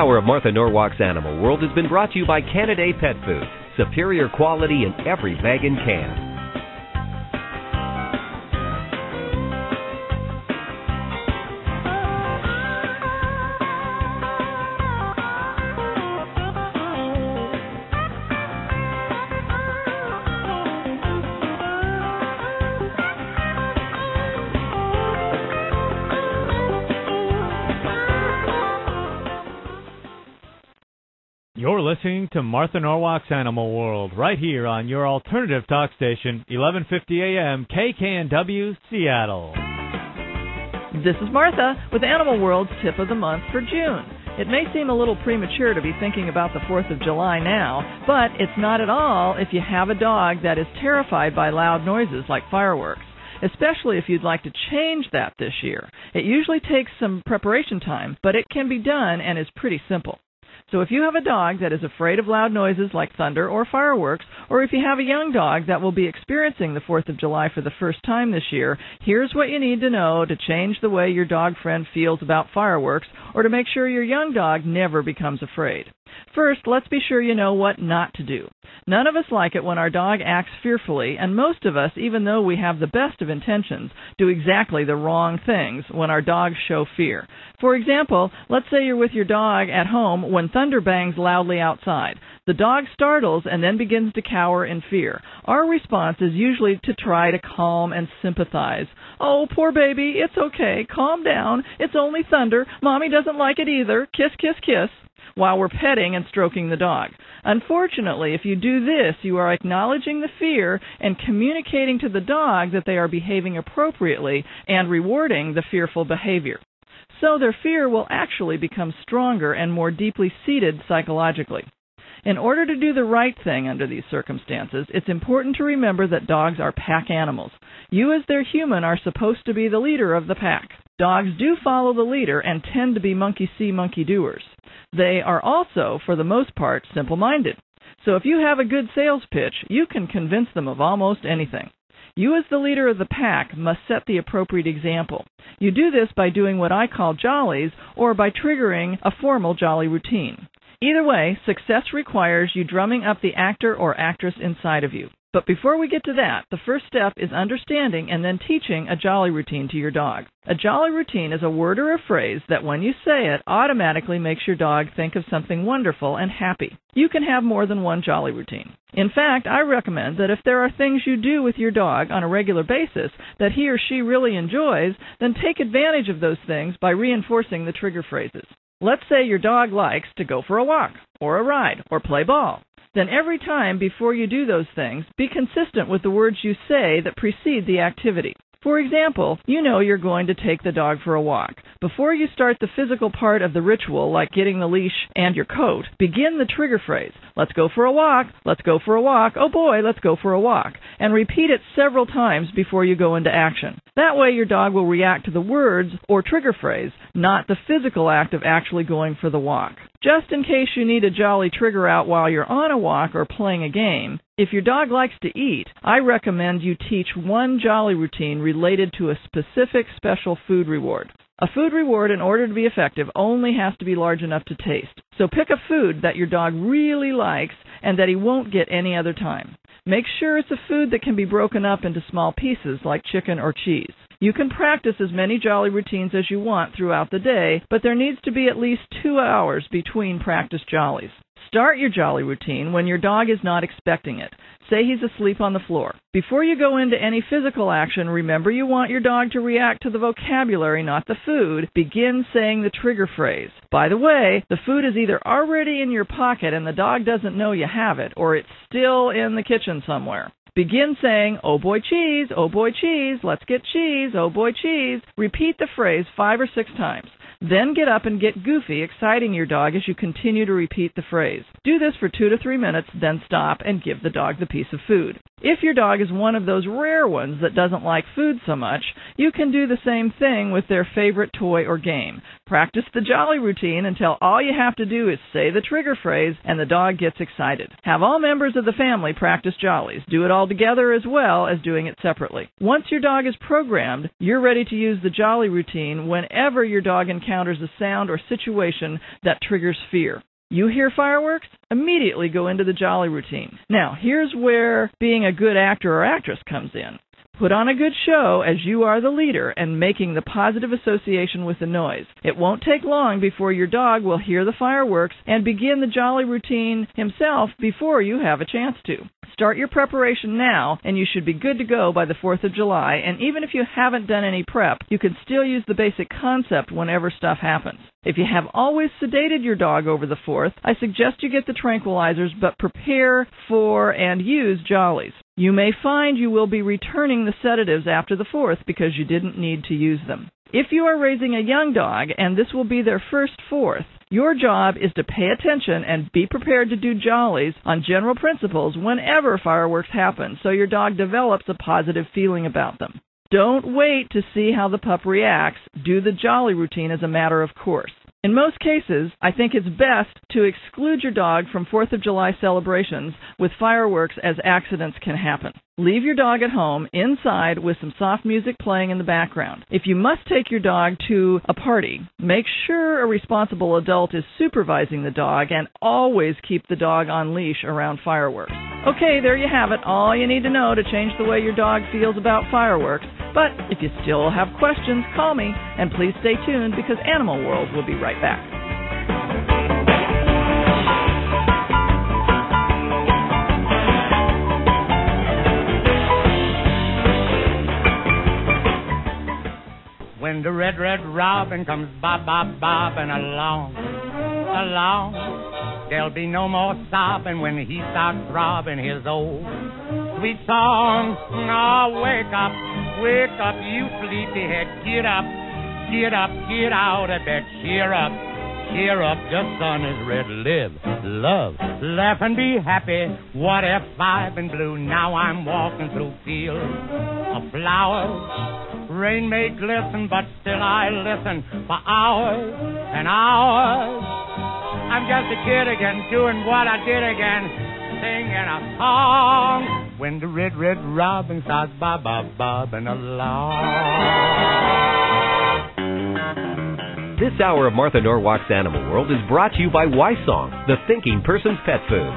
Hour of Martha Norwalk's Animal World has been brought to you by Canaday Pet Food. Superior quality in every bag and can. You're listening to Martha Norwalk's Animal World right here on your alternative talk station, 1150 AM KKNW, Seattle. This is Martha with Animal World's Tip of the Month for June. It may seem a little premature to be thinking about the 4th of July now, but it's not at all if you have a dog that is terrified by loud noises like fireworks, especially if you'd like to change that this year. It usually takes some preparation time, but it can be done and is pretty simple. So if you have a dog that is afraid of loud noises like thunder or fireworks, or if you have a young dog that will be experiencing the 4th of July for the first time this year, here's what you need to know to change the way your dog friend feels about fireworks or to make sure your young dog never becomes afraid. First, let's be sure you know what not to do. None of us like it when our dog acts fearfully, and most of us, even though we have the best of intentions, do exactly the wrong things when our dogs show fear. For example, let's say you're with your dog at home when thunder bangs loudly outside. The dog startles and then begins to cower in fear. Our response is usually to try to calm and sympathize. "Oh, poor baby, it's okay. Calm down. It's only thunder. Mommy doesn't like it either. Kiss, kiss, kiss," while we're petting and stroking the dog. Unfortunately, if you do this, you are acknowledging the fear and communicating to the dog that they are behaving appropriately and rewarding the fearful behavior. So their fear will actually become stronger and more deeply seated psychologically. In order to do the right thing under these circumstances, it's important to remember that dogs are pack animals. You as their human are supposed to be the leader of the pack. Dogs do follow the leader and tend to be monkey-see, monkey-doers. They are also, for the most part, simple-minded. So if you have a good sales pitch, you can convince them of almost anything. You as the leader of the pack must set the appropriate example. You do this by doing what I call jollies or by triggering a formal jolly routine. Either way, success requires you drumming up the actor or actress inside of you. But before we get to that, the first step is understanding and then teaching a jolly routine to your dog. A jolly routine is a word or a phrase that when you say it, automatically makes your dog think of something wonderful and happy. You can have more than one jolly routine. In fact, I recommend that if there are things you do with your dog on a regular basis that he or she really enjoys, then take advantage of those things by reinforcing the trigger phrases. Let's say your dog likes to go for a walk, or a ride, or play ball. Then every time before you do those things, be consistent with the words you say that precede the activity. For example, you know you're going to take the dog for a walk. Before you start the physical part of the ritual, like getting the leash and your coat, begin the trigger phrase. Let's go for a walk. Let's go for a walk. Oh boy, let's go for a walk. And repeat it several times before you go into action. That way your dog will react to the words or trigger phrase, not the physical act of actually going for the walk. Just in case you need a jolly trigger out while you're on a walk or playing a game, if your dog likes to eat, I recommend you teach one jolly routine related to a specific special food reward. A food reward, in order to be effective, only has to be large enough to taste. So pick a food that your dog really likes and that he won't get any other time. Make sure it's a food that can be broken up into small pieces like chicken or cheese. You can practice as many jolly routines as you want throughout the day, but there needs to be at least 2 hours between practice jollies. Start your jolly routine when your dog is not expecting it. Say he's asleep on the floor. Before you go into any physical action, remember you want your dog to react to the vocabulary, not the food. Begin saying the trigger phrase. By the way, the food is either already in your pocket and the dog doesn't know you have it, or it's still in the kitchen somewhere. Begin saying, "Oh boy cheese, let's get cheese, oh boy cheese." Repeat the phrase 5 or 6 times. Then get up and get goofy, exciting your dog as you continue to repeat the phrase. Do this for 2 to 3 minutes, then stop and give the dog the piece of food. If your dog is one of those rare ones that doesn't like food so much, you can do the same thing with their favorite toy or game. Practice the Jolly routine until all you have to do is say the trigger phrase and the dog gets excited. Have all members of the family practice Jollies. Do it all together as well as doing it separately. Once your dog is programmed, you're ready to use the Jolly routine whenever your dog encounters a sound or situation that triggers fear. You hear fireworks? Immediately go into the Jolly routine. Now, here's where being a good actor or actress comes in. Put on a good show as you are the leader and making the positive association with the noise. It won't take long before your dog will hear the fireworks and begin the Jolly routine himself before you have a chance to. Start your preparation now, and you should be good to go by the 4th of July, and even if you haven't done any prep, you can still use the basic concept whenever stuff happens. If you have always sedated your dog over the 4th, I suggest you get the tranquilizers, but prepare for and use Jollies. You may find you will be returning the sedatives after the 4th because you didn't need to use them. If you are raising a young dog, and this will be their first 4th, your job is to pay attention and be prepared to do Jollies on general principles whenever fireworks happen so your dog develops a positive feeling about them. Don't wait to see how the pup reacts. Do the Jolly routine as a matter of course. In most cases, I think it's best to exclude your dog from 4th of July celebrations with fireworks as accidents can happen. Leave your dog at home, inside, with some soft music playing in the background. If you must take your dog to a party, make sure a responsible adult is supervising the dog and always keep the dog on leash around fireworks. Okay, there you have it, all you need to know to change the way your dog feels about fireworks. But if you still have questions, call me, and please stay tuned because Animal World will be right back. When the red, red robin comes bob-bob-bobbing along, there'll be no more sobbing when he starts throbbing his old sweet song. Oh, wake up, you sleepyhead, get up, get out of bed, cheer up, the sun is red, live, love, laugh and be happy. What if I've been blue? Now I'm walking through fields of flowers. Rain may glisten, but still I listen for hours and hours. I'm just a kid again, doing what I did again, singing a song. When the red, red robin starts bob-bob-bobbing along. This hour of Martha Norwalk's Animal World is brought to you by Wisong, the thinking person's pet food.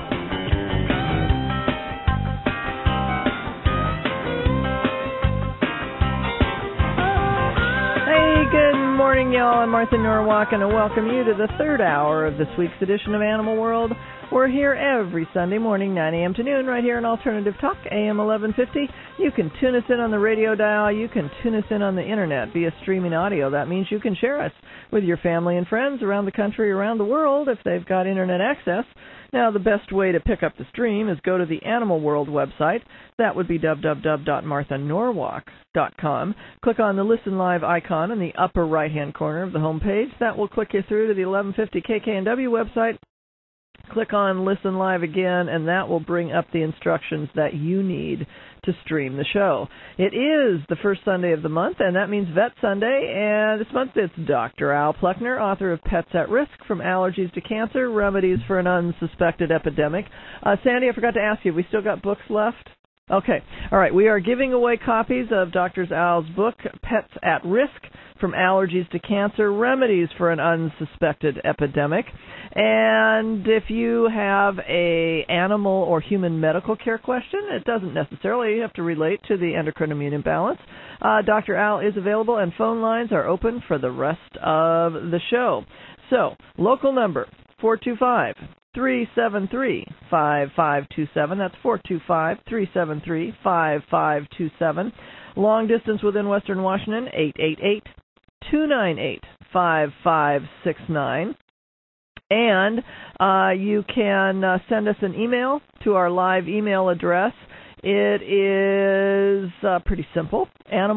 Good morning, y'all. I'm Martha Norwalk, and I welcome you to the third hour of this week's edition of Animal World. We're here every Sunday morning, 9 a.m. to noon, right here on Alternative Talk, AM 1150. You can tune us in on the radio dial. You can tune us in on the Internet via streaming audio. That means you can share us with your family and friends around the country, around the world, if they've got Internet access. Now, the best way to pick up the stream is go to the Animal World website. That would be www.marthanorwalk.com. Click on the Listen Live icon in the upper right-hand corner of the home page. That will click you through to the 1150 KKNW website. Click on Listen Live again, and that will bring up the instructions that you need to stream the show. It is the first Sunday of the month, and that means Vet Sunday, and this month it's Dr. Al Pluckner, author of Pets at Risk, From Allergies to Cancer, Remedies for an Unsuspected Epidemic. Sandy, I forgot to ask you, we still got books left? Okay. All right. We are giving away copies of Dr. Al's book, Pets at Risk, From Allergies to Cancer, Remedies for an Unsuspected Epidemic. And if you have a animal or human medical care question, it doesn't necessarily have to relate to the endocrine immune imbalance. Dr. Al is available, and phone lines are open for the rest of the show. So, local number, 425-373-5527. That's 425-373-5527. Long distance within Western Washington, 888-298-5569. And you can send us an email to our live email address. It is pretty simple,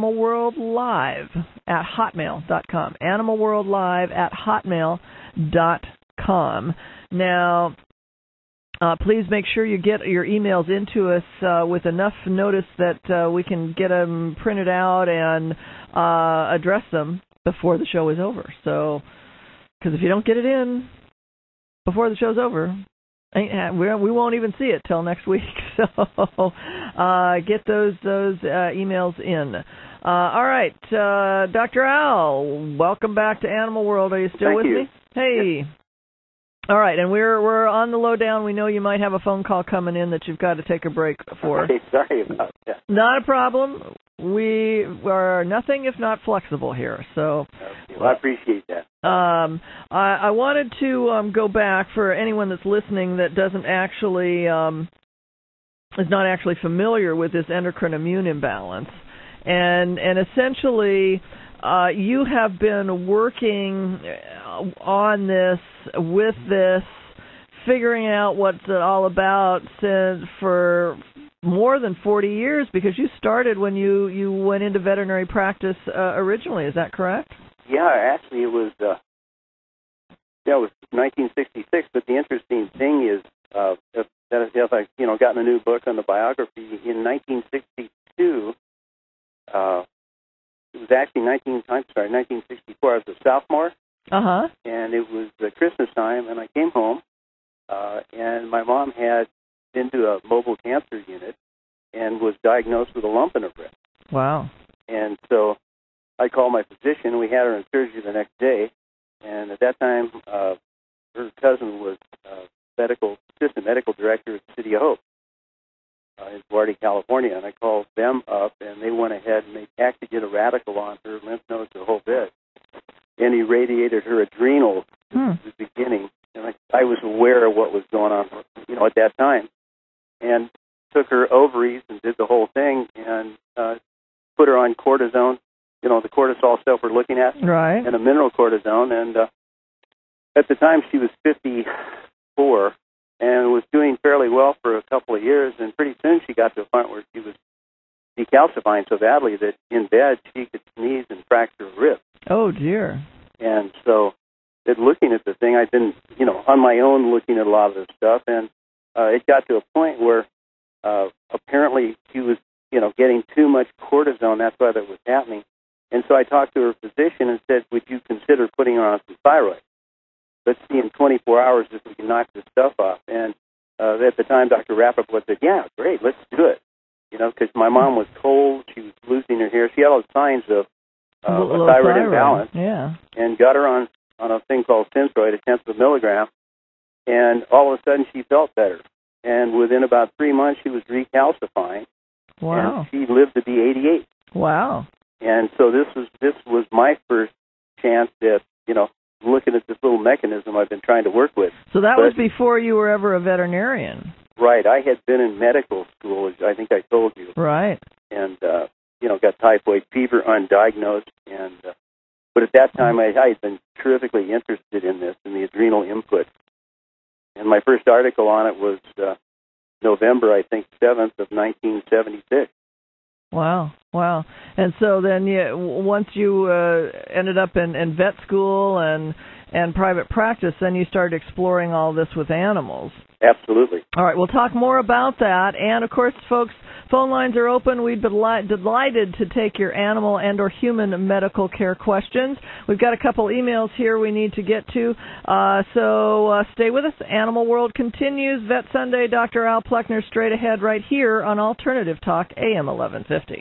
animalworldlive@hotmail.com. animalworldlive@hotmail.com. Now, Please make sure you get your emails into us with enough notice that we can get them printed out and address them before the show is over. So, because if you don't get it in before the show's over, we won't even see it till next week. So get those emails in. All right, Dr. Al, welcome back to Animal World. Are you still with me? Hey. Yes. All right, and we're on the lowdown. We know you might have a phone call coming in that you've got to take a break for. Okay, sorry about that. Not a problem. We are nothing if not flexible here. So, okay, well, I appreciate that. I wanted to go back for anyone that's listening that doesn't actually is not actually familiar with this endocrine immune imbalance, and essentially. You have been working on this, with this, figuring out what's it all about for more than 40 years, because you started when you went into veterinary practice originally. Is that correct? Yeah, actually it was it was 1966. But the interesting thing is if I gotten a new book on the biography in 1962. It was actually 1964. I was a sophomore, and it was Christmas time, and I came home, and my mom had been to a mobile cancer unit and was diagnosed with a lump in her breast. Wow. And so I called my physician. We had her in surgery the next day, and at that time, her cousin was assistant medical director at the City of Hope. In Duarte, California, and I called them up, and they went ahead and they actually did a radical on her lymph nodes, her whole bit, and irradiated her adrenals at the beginning. And I was aware of what was going on, at that time, and took her ovaries and did the whole thing, and put her on cortisone, the cortisol stuff we're looking at, right, and a mineral cortisone, and at the time she was 54. And was doing fairly well for a couple of years, and pretty soon she got to a point where she was decalcifying so badly that in bed she could sneeze and fracture a rib. Oh, dear. And so, looking at the thing, I've been, on my own looking at a lot of this stuff, and it got to a point where apparently she was, getting too much cortisone. That's why that was happening. And so I talked to her physician and said, would you consider putting her on some thyroid? Let's see in 24 hours if we can knock this stuff off. And at the time, Dr. Rappaport said, yeah, great, let's do it. Because my mom was cold, she was losing her hair. She had all the signs of a thyroid imbalance. Yeah. And got her on a thing called Synthroid, a tenth of a milligram. And all of a sudden, she felt better. And within about 3 months, she was recalcifying. Wow. And she lived to be 88. Wow. And so this was my first chance at, looking at this little mechanism I've been trying to work with. So that was before you were ever a veterinarian. Right. I had been in medical school, as I think I told you. Right. And, got typhoid fever undiagnosed. And but at that time, I had been terrifically interested in this, in the adrenal input. And my first article on it was November, I think, 7th of 1976. Wow. And so then once you ended up in vet school and private practice, then you started exploring all this with animals. Absolutely. All right, we'll talk more about that. And, of course, folks, phone lines are open. We'd be delighted to take your animal and or human medical care questions. We've got a couple emails here we need to get to, so stay with us. Animal World continues. Vet Sunday, Dr. Al Pleckner, straight ahead right here on Alternative Talk, AM 1150.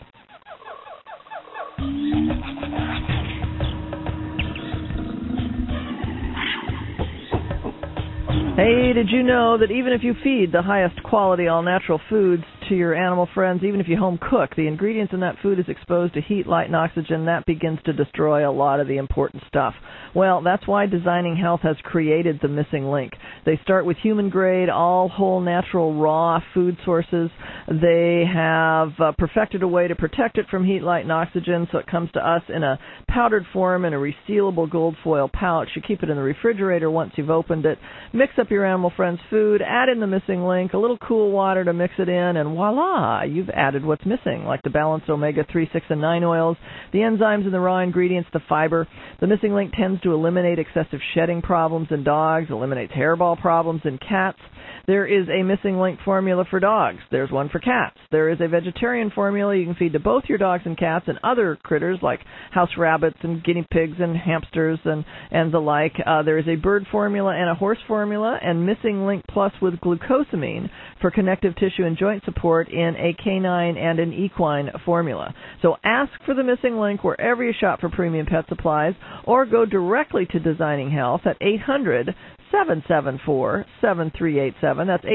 Hey, did you know that even if you feed the highest quality all-natural foods to your animal friends, even if you home cook, the ingredients in that food is exposed to heat, light, and oxygen. That begins to destroy a lot of the important stuff. Well, that's why Designing Health has created the Missing Link. They start with human-grade, all whole, natural, raw food sources. They have perfected a way to protect it from heat, light, and oxygen, so it comes to us in a powdered form in a resealable gold foil pouch. You keep it in the refrigerator once you've opened it. Mix up your animal friend's food, add in the Missing Link, a little cool water to mix it in, and voila, you've added what's missing, like the balanced omega-3, 6, and 9 oils, the enzymes in the raw ingredients, the fiber. The Missing Link tends to eliminate excessive shedding problems in dogs, eliminates hairball problems in cats. There is a missing link formula for dogs. There's one for cats. There is a vegetarian formula you can feed to both your dogs and cats and other critters like house rabbits and guinea pigs and hamsters and the like. There is a bird formula and a horse formula, and Missing Link Plus with glucosamine for connective tissue and joint support in a canine and an equine formula. So ask for the Missing Link wherever you shop for premium pet supplies, or go directly to Designing Health at 800-774-7387. That's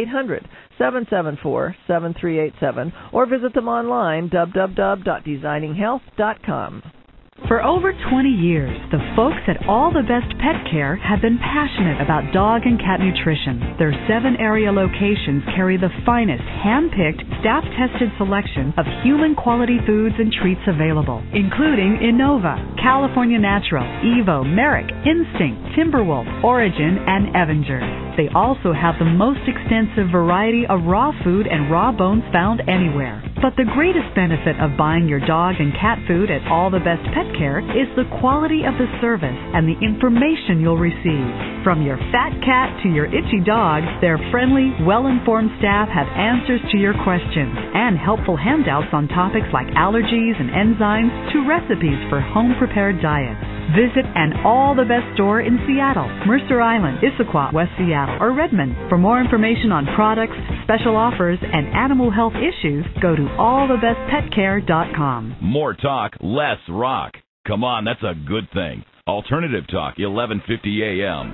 800-774-7387. Or visit them online, www.designinghealth.com. For over 20 years, the folks at All the Best Pet Care have been passionate about dog and cat nutrition. Their 7 area locations carry the finest, hand-picked, staff-tested selection of human-quality foods and treats available, including Innova, California Natural, Evo, Merrick, Instinct, Timberwolf, Origin, and Avenger. They also have the most extensive variety of raw food and raw bones found anywhere. But the greatest benefit of buying your dog and cat food at All the Best Pet Care is the quality of the service and the information you'll receive. From your fat cat to your itchy dog, their friendly, well-informed staff have answers to your questions and helpful handouts on topics like allergies and enzymes to recipes for home-prepared diets. Visit an All the Best store in Seattle, Mercer Island, Issaquah, West Seattle, or Redmond. For more information on products, special offers, and animal health issues, go to allthebestpetcare.com. More talk, less rock. Come on, that's a good thing. Alternative Talk, 1150 AM.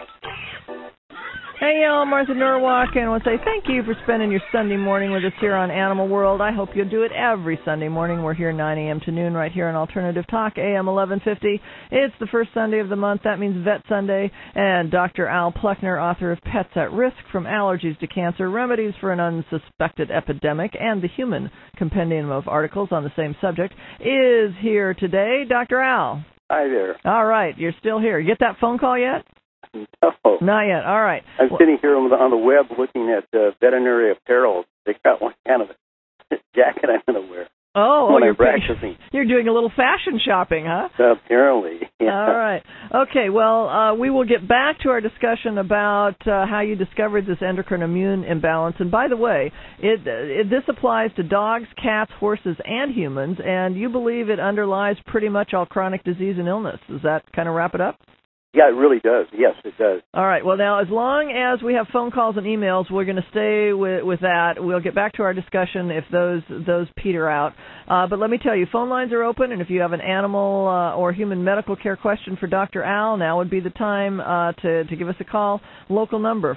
Hey, y'all, Martha Norwalk, and I want to say thank you for spending your Sunday morning with us here on Animal World. I hope you'll do it every Sunday morning. We're here 9 a.m. to noon right here on Alternative Talk, AM 1150. It's the first Sunday of the month. That means Vet Sunday. And Dr. Al Pluckner, author of Pets at Risk, From Allergies to Cancer, Remedies for an Unsuspected Epidemic, and the Human Compendium of Articles on the same subject, is here today. Dr. Al. Hi there. All right, you're still here. You get that phone call yet? No. Not yet. All right. I'm sitting here on the web looking at veterinary apparel. They got one kind of a jacket I'm going to wear. Oh, you're doing a little fashion shopping, huh? Apparently. Yeah. All right. Okay, well, we will get back to our discussion about how you discovered this endocrine immune imbalance. And by the way, this applies to dogs, cats, horses, and humans, and you believe it underlies pretty much all chronic disease and illness. Does that kind of wrap it up? Yeah, it really does. Yes, it does. All right. Well, now, as long as we have phone calls and emails, we're going to stay with that. We'll get back to our discussion if those peter out. But let me tell you, phone lines are open, and if you have an animal or human medical care question for Dr. Al, now would be the time to give us a call. Local number,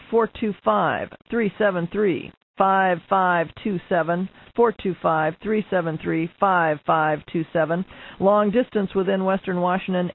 425-373-5527, 425-373-5527. Long distance within Western Washington,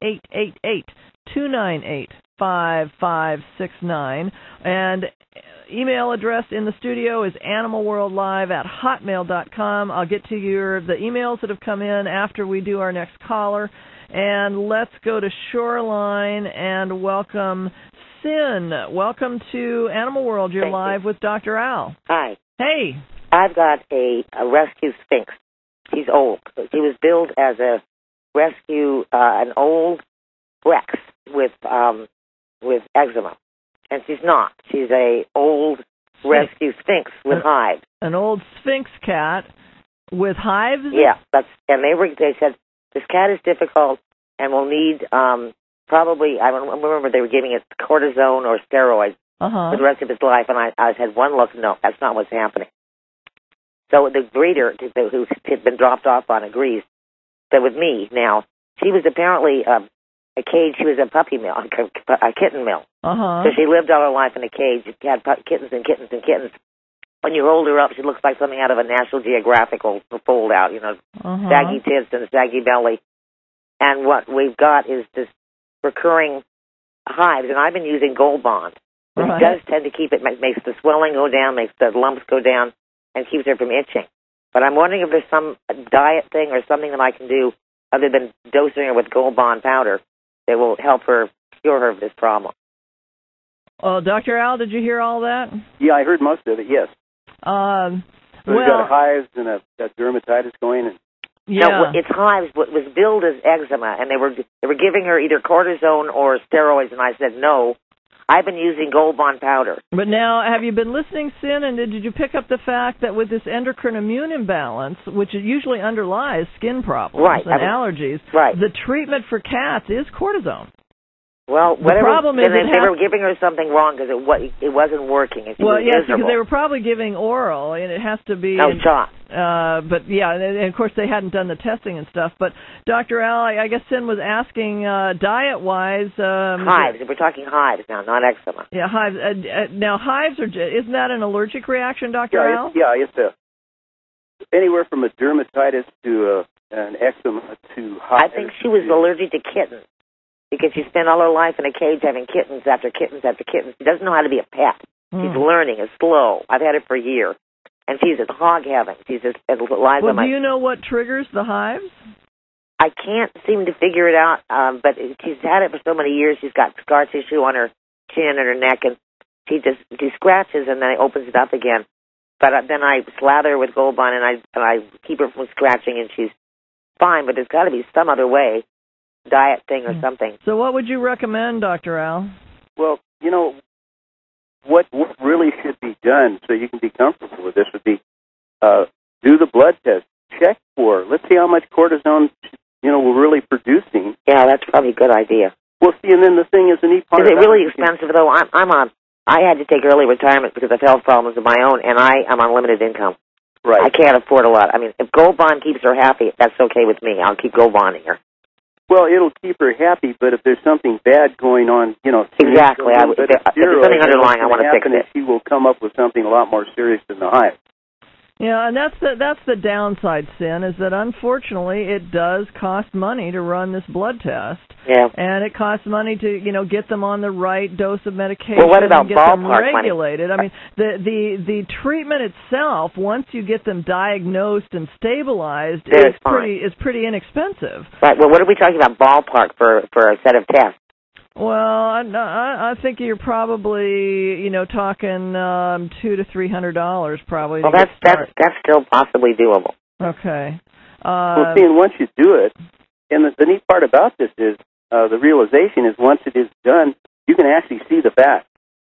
888-298-5569. And email address in the studio is animalworldlive@hotmail.com. I'll get to the emails that have come in after we do our next caller. And let's go to Shoreline and welcome Sin. Welcome to Animal World. You're live with Dr. Al. Hi. Hey. I've got a rescue Sphinx. She's old. She was billed as a rescue, an old Rex with eczema, and she's not. She's a old rescue Sphinx with hives. An old Sphinx cat with hives. Yeah, they said this cat is difficult and will need probably. I remember they were giving it cortisone or steroids for the rest of his life, and I said one look, no, that's not what's happening. So the breeder who had been dropped off on agrees that with me now she was apparently. A cage. She was a puppy mill, a kitten mill. So she lived all her life in a cage. She had kittens and kittens and kittens. When you hold her up, she looks like something out of a National Geographical fold out, saggy tits and saggy belly. And what we've got is this recurring hives, and I've been using Gold Bond, which does tend to keep it, makes the swelling go down, makes the lumps go down, and keeps her from itching. But I'm wondering if there's some diet thing or something that I can do other than dosing her with Gold Bond powder that will help her cure her of this problem. Dr. Al, did you hear all that? Yeah, I heard most of it, yes. We've got hives and a dermatitis going. And no, it's hives. What was billed as eczema, and they were giving her either cortisone or steroids, and I said no. I've been using Gold Bond powder. But now, have you been listening, Sin, and did you pick up the fact that with this endocrine immune imbalance, which usually underlies skin problems and allergies, the treatment for cats is cortisone? Well, the problem is they were giving her something wrong because it wasn't working. Well, yes, because they were probably giving oral, and it has to be shot. But yeah, and of course they hadn't done the testing and stuff. But Dr. Al, I guess Sin was asking diet-wise. Hives. We're talking hives now, not eczema. Yeah, hives. Now hives isn't that an allergic reaction, Dr. Al? It's anywhere from a dermatitis to an eczema to hives. I think she was allergic to kittens. Because she spent all her life in a cage having kittens after kittens after kittens. She doesn't know how to be a pet. She's learning. It's slow. I've had it for a year. And she's at hog heaven. She's just lies on my... do you know what triggers the hives? I can't seem to figure it out, but she's had it for so many years. She's got scar tissue on her chin and her neck, and she scratches and then opens it up again. But then I slather her with Gold Bond, and I keep her from scratching, and she's fine. But there's got to be some other way. Diet thing or something. So what would you recommend, Dr. Al? Well, what really should be done so you can be comfortable with this would be do the blood test. Check for, let's see how much cortisone, we're really producing. Yeah, that's probably a good idea. Well, see, and then the thing is, the neat part is it really expensive, though? I had to take early retirement because of health problems of my own, and I'm on limited income. Right. I can't afford a lot. I mean, if Gold Bond keeps her happy, that's okay with me. I'll keep Gold Bonding her. Well, it'll keep her happy, but if there's something bad going on, exactly. If there's something underlying, I want to fix it. She will come up with something a lot more serious than the hive. Yeah, and that's the downside, Sin, is that unfortunately it does cost money to run this blood test. Yeah. And it costs money to, get them on the right dose of medication. Well, what about and get them regulated? Money? I mean, the treatment itself, once you get them diagnosed and stabilized, is pretty inexpensive. Right. Well, what are we talking about ballpark for a set of tests? Well, I think you're probably, talking $200 to $300 probably. Well, that's still possibly doable. Okay. Well, see, and once you do it, and the neat part about this is the realization is once it is done, you can actually see the fact.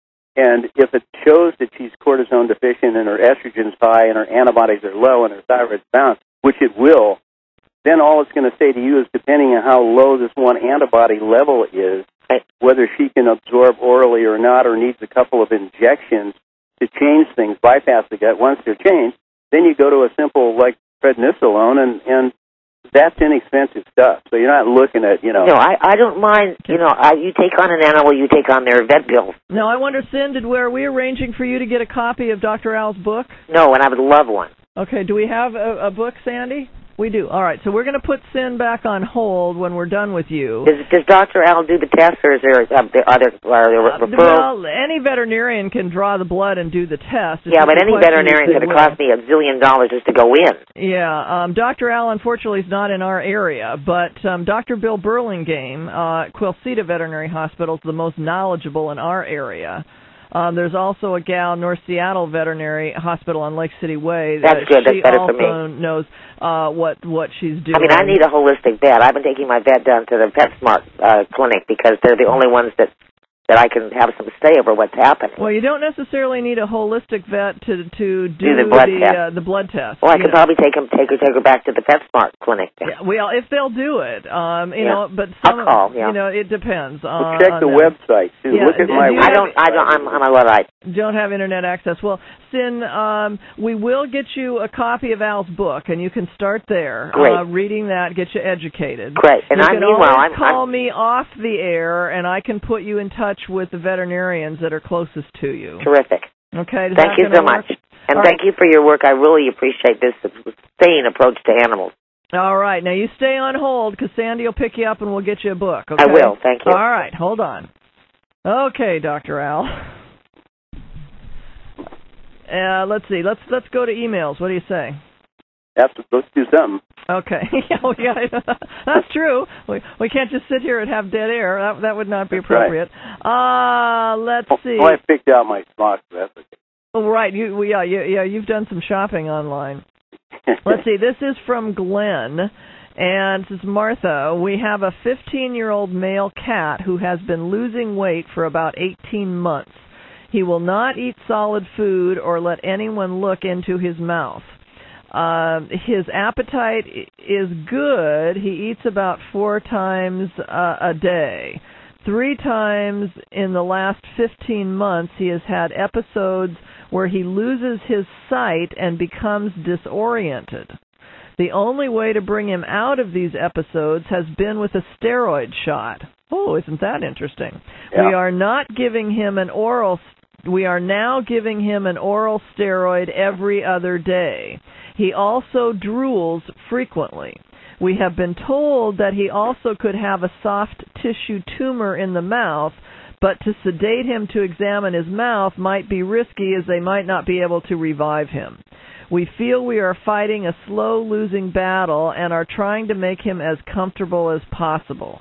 And if it shows that she's cortisone deficient and her estrogen's high and her antibodies are low and her thyroid's balanced, which it will, then all it's going to say to you is depending on how low this one antibody level is, whether she can absorb orally or not or needs a couple of injections to change things, bypass the gut. Once they're changed, then you go to a simple like prednisolone, and that's inexpensive stuff. So you're not looking at, No, I don't mind, you take on an animal, you take on their vet bills. No, I wonder, Sin, are we arranging for you to get a copy of Dr. Al's book? No, and I would love one. Okay, do we have a book, Sandy? We do. All right, so we're going to put Sin back on hold when we're done with you. Does Dr. Al do the test, or is there are there referrals? Well, any veterinarian can draw the blood and do the test. Yeah, but any veterinarian is going to cost me $1 zillion just to go in. Yeah, Dr. Al, unfortunately, is not in our area, but Dr. Bill Burlingame, Quilceda Veterinary Hospital, is the most knowledgeable in our area. There's also a gal, North Seattle Veterinary Hospital on Lake City Way. That's good. That's better for me. She also knows what she's doing. I mean, I need a holistic vet. I've been taking my vet down to the PetSmart clinic because they're the only ones that I can have some say over what's happening. Well, you don't necessarily need a holistic vet to do the blood test. Well, I could probably take her back to the PetSmart clinic. Yeah, well, if they'll do it, but I'll call. Yeah. It depends. Well, check the website too. Yeah, look at my. I'm a Luddite. Don't have internet access. Well, Sin, we will get you a copy of Al's book, and you can start there. Great. Reading that, get you educated. Great. And you can call me off the air, and I can put you in touch with the veterinarians that are closest to you. Terrific. Okay. Thank you so much. And thank you for your work. I really appreciate this sane approach to animals. All right. Now, you stay on hold because Sandy will pick you up and we'll get you a book. Okay? I will. Thank you. All right. Hold on. Okay, Dr. Al. Let's see. Let's go to emails. What do you say? Let's do something. Okay. That's true. We can't just sit here and have dead air. That would not be appropriate. Right. Let's see. Well, I picked out my smock, so that's okay. Oh, right. You've done some shopping online. Let's see. This is from Glenn, And this is Martha. We have a 15-year-old male cat who has been losing weight for about 18 months. He will not eat solid food or let anyone look into his mouth. His appetite is good. He eats about 4 times a day. 3 times in the last 15 months, he has had episodes where he loses his sight and becomes disoriented. The only way to bring him out of these episodes has been with a steroid shot. Oh, isn't that interesting? Yeah. We are now giving him an oral steroid every other day. He also drools frequently. We have been told that he also could have a soft tissue tumor in the mouth, but to sedate him to examine his mouth might be risky as they might not be able to revive him. We feel we are fighting a slow losing battle and are trying to make him as comfortable as possible.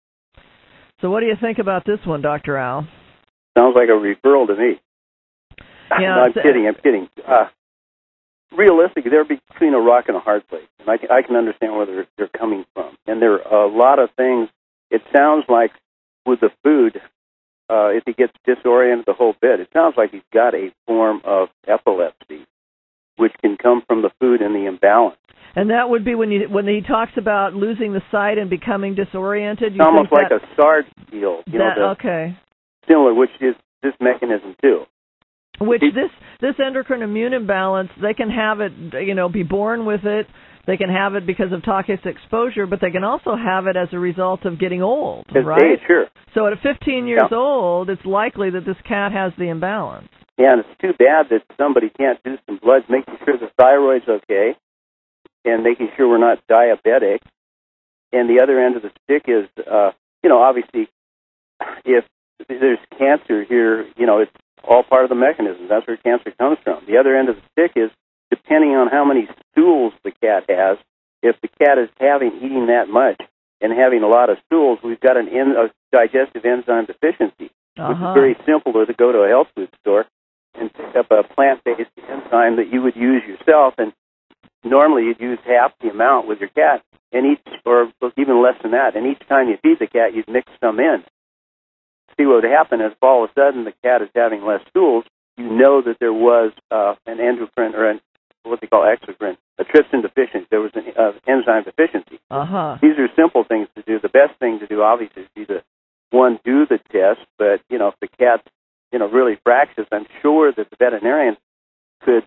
So what do you think about this one, Dr. Al? Sounds like a referral to me. Yeah, no, I'm kidding. Realistically, they're between a rock and a hard place. And I can understand where they're coming from. And there are a lot of things. It sounds like with the food, if he gets disoriented the whole bit, it sounds like he's got a form of epilepsy, which can come from the food and the imbalance. And that would be when he talks about losing the sight and becoming disoriented? It's almost like a SARS deal. Okay. Similar, which is this mechanism too. Which this endocrine immune imbalance, they can have it, be born with it. They can have it because of toxic exposure, but they can also have it as a result of getting old, right? Sure. So at 15 years old, it's likely that this cat has the imbalance. Yeah, and it's too bad that somebody can't do some blood, making sure the thyroid's okay, and making sure we're not diabetic. And the other end of the stick is, obviously, if there's cancer here, it's all part of the mechanism. That's where cancer comes from. The other end of the stick is, depending on how many stools the cat has, if the cat is eating that much and having a lot of stools, we've got a digestive enzyme deficiency, which is very simple to go to a health food store and pick up a plant-based enzyme that you would use yourself, and normally you'd use half the amount with your cat, or even less than that, and each time you feed the cat, you'd mix some in. See what would happen is, if all of a sudden the cat is having less stools, you know that there was an endocrine, or what they call exocrine, a trypsin deficiency. There was an enzyme deficiency. These are simple things to do. The best thing to do, obviously, is do the test, but, if the cat's, really fractious, I'm sure that the veterinarian could,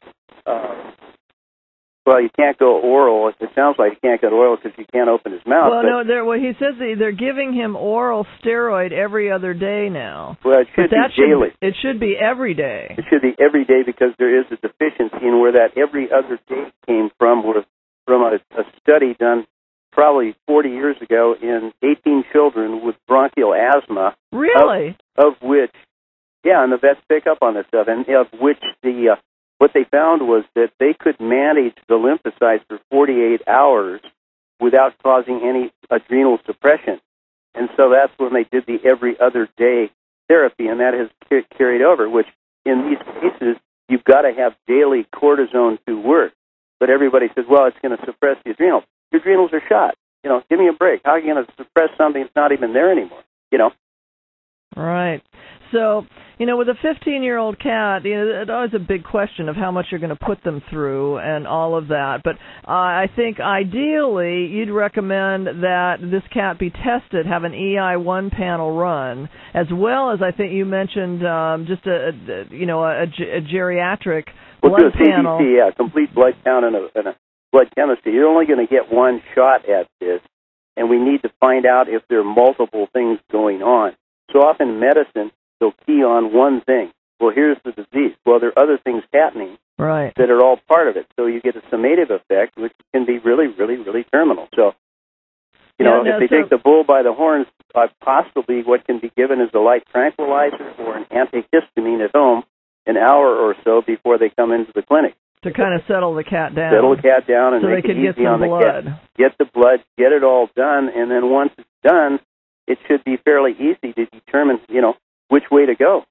you can't go oral. It sounds like you can't go oral because you can't open his mouth. Well, he says they're giving him oral steroid every other day now. Well, it should be daily. It should be every day. It should be every day because there is a deficiency, and where that every other day came from was from a study done probably 40 years ago in 18 children with bronchial asthma. Really? Of which, and the vets pick up on this stuff, and of which what they found was that they could manage the lymphocytes for 48 hours without causing any adrenal suppression. And so that's when they did the every other day therapy, and that has carried over, which in these cases, you've got to have daily cortisone to work. But everybody says, well, it's going to suppress the adrenals. Your adrenals are shot. Give me a break. How are you going to suppress something that's not even there anymore? Right. So, with a 15-year-old cat, it's always a big question of how much you're going to put them through and all of that. But I think ideally you'd recommend that this cat be tested, have an EI1 panel run, as well as I think you mentioned just a geriatric blood panel. CBC, complete blood count and a blood chemistry. You're only going to get one shot at this, and we need to find out if there are multiple things going on. So often in medicine, they'll key on one thing. Well, here's the disease. Well, there are other things happening that are all part of it. So you get a summative effect, which can be really, really, really terminal. So, if they take the bull by the horns, possibly what can be given is a light tranquilizer or an antihistamine at home an hour or so before they come into the clinic. To kind of settle the cat down. Settle the cat down and so make they it could easy on the blood. cat. Get the blood, get it all done, and then once it's done, it should be fairly easy to determine, which way to go.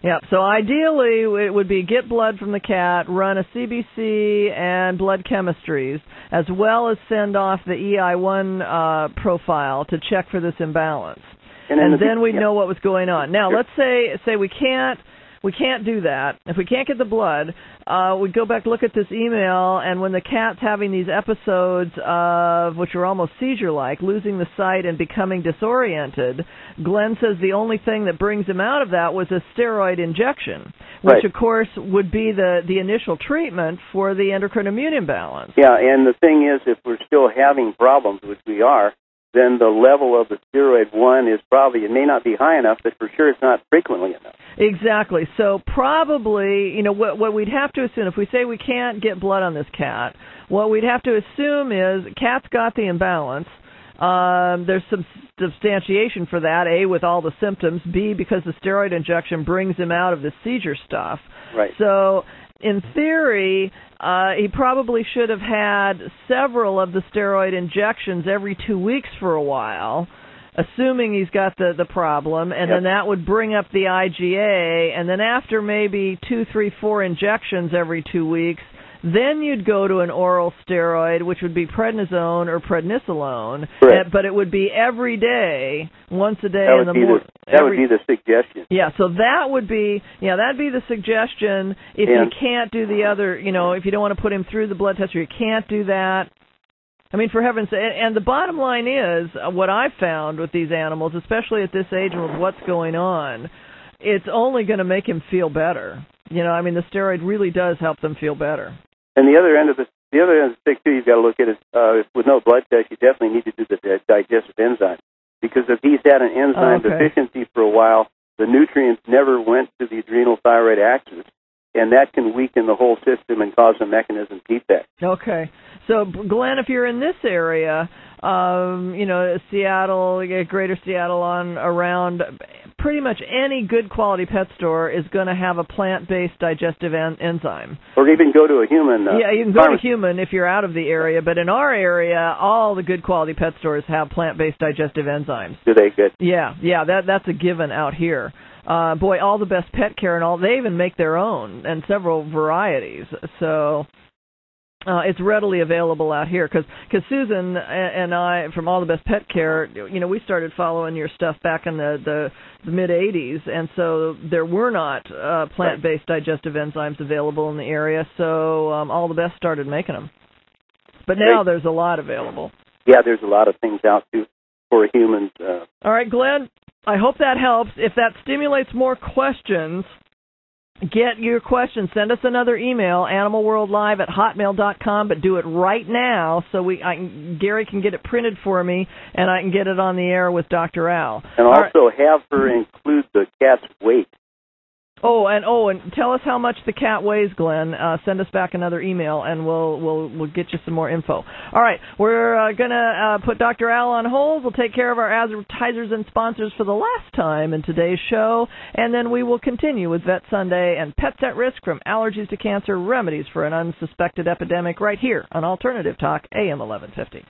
Yeah, so ideally it would be get blood from the cat, run a CBC and blood chemistries, as well as send off the EI1 profile to check for this imbalance. And then we'd know what was going on. Now, let's say we can't do that. If we can't get the blood, we'd go back, look at this email, and when the cat's having these episodes of, which are almost seizure-like, losing the sight and becoming disoriented, Glenn says the only thing that brings him out of that was a steroid injection, which, of course, would be the initial treatment for the endocrine immune imbalance. Yeah, and the thing is, if we're still having problems, which we are, then the level of the steroid 1 is probably, it may not be high enough, but for sure it's not frequently enough. Exactly. So probably, what we'd have to assume, if we say we can't get blood on this cat, what we'd have to assume is cat's got the imbalance. There's some substantiation for that, A, with all the symptoms, B, because the steroid injection brings him out of the seizure stuff. Right. So in theory, he probably should have had several of the steroid injections every 2 weeks for a while, assuming he's got the problem, and then that would bring up the IgA, and then after maybe 2, 3, 4 injections every 2 weeks, then you'd go to an oral steroid, which would be prednisone or prednisolone, but it would be every day, once a day in the morning. That would be the suggestion. Yeah, so that'd be the suggestion if you can't do the other, if you don't want to put him through the blood test or you can't do that. I mean, for heaven's sake, and the bottom line is, what I've found with these animals, especially at this age and with what's going on, it's only going to make him feel better. The steroid really does help them feel better. And the other end of the stick, too, you've got to look at is, with no blood test, you definitely need to do the digestive enzyme. Because if he's had an enzyme deficiency for a while, the nutrients never went to the adrenal thyroid axis, and that can weaken the whole system and cause a mechanism defect. Okay. So, Glenn, if you're in this area, Seattle, greater Seattle on around, pretty much any good quality pet store is going to have a plant-based digestive enzyme. Or even go to a human. You can go to human if you're out of the area, but in our area, all the good quality pet stores have plant-based digestive enzymes. Do they? Good. Yeah, that's a given out here. All the best pet care and all, they even make their own and several varieties. So it's readily available out here because Susan and I from All the Best Pet Care, we started following your stuff back in the mid-'80s, and so there were not plant-based digestive enzymes available in the area, so All the Best started making them. But now there's a lot available. Yeah, there's a lot of things out too for humans. All right, Glenn, I hope that helps. If that stimulates more questions, get your questions. Send us another email, animalworldlive@hotmail.com, but do it right now so Gary can get it printed for me and I can get it on the air with Dr. Al. And also have her include the cat's weight. And tell us how much the cat weighs, Glenn. Send us back another email, and we'll get you some more info. All right, we're gonna put Dr. Al on hold. We'll take care of our advertisers and sponsors for the last time in today's show, and then we will continue with Vet Sunday and Pets at Risk, from allergies to cancer, remedies for an unsuspected epidemic, right here on Alternative Talk, AM 1150.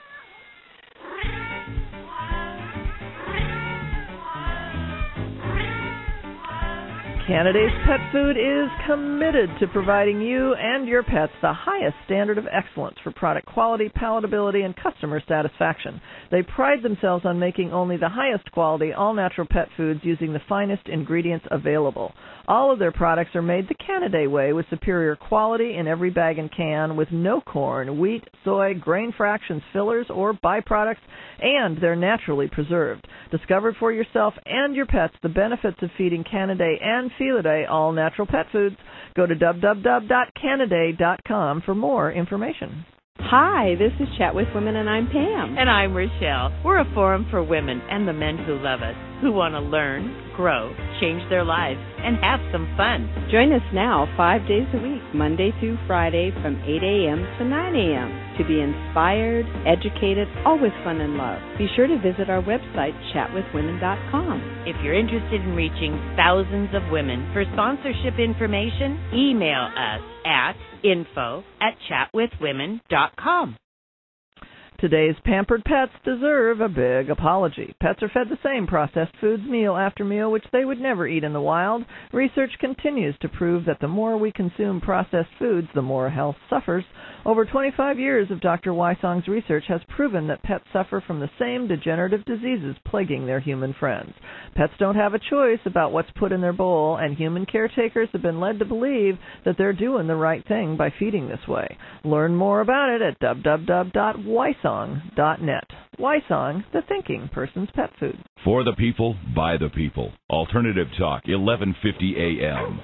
Canada's Pet Food is committed to providing you and your pets the highest standard of excellence for product quality, palatability, and customer satisfaction. They pride themselves on making only the highest quality, all-natural pet foods using the finest ingredients available. All of their products are made the Canada way, with superior quality in every bag and can, with no corn, wheat, soy, grain fractions, fillers, or byproducts, and they're naturally preserved. Discover for yourself and your pets the benefits of feeding Canaday and Felidae all-natural pet foods. Go to www.canaday.com for more information. Hi, this is Chat with Women, and I'm Pam. And I'm Rochelle. We're a forum for women and the men who love us, who want to learn, grow, change their lives, and have some fun. Join us now 5 days a week, Monday through Friday from 8 a.m. to 9 a.m. to be inspired, educated, all with fun and love. Be sure to visit our website, chatwithwomen.com. If you're interested in reaching thousands of women for sponsorship information, email us at info@chatwithwomen.com. Today's pampered pets deserve a big apology. Pets are fed the same processed foods meal after meal, which they would never eat in the wild. Research continues to prove that the more we consume processed foods, the more health suffers. Over 25 years of Dr. Wysong's research has proven that pets suffer from the same degenerative diseases plaguing their human friends. Pets don't have a choice about what's put in their bowl, and human caretakers have been led to believe that they're doing the right thing by feeding this way. Learn more about it at www.wysong.net. Wysong, the thinking person's pet food. For the people, by the people. Alternative Talk, 1150 AM.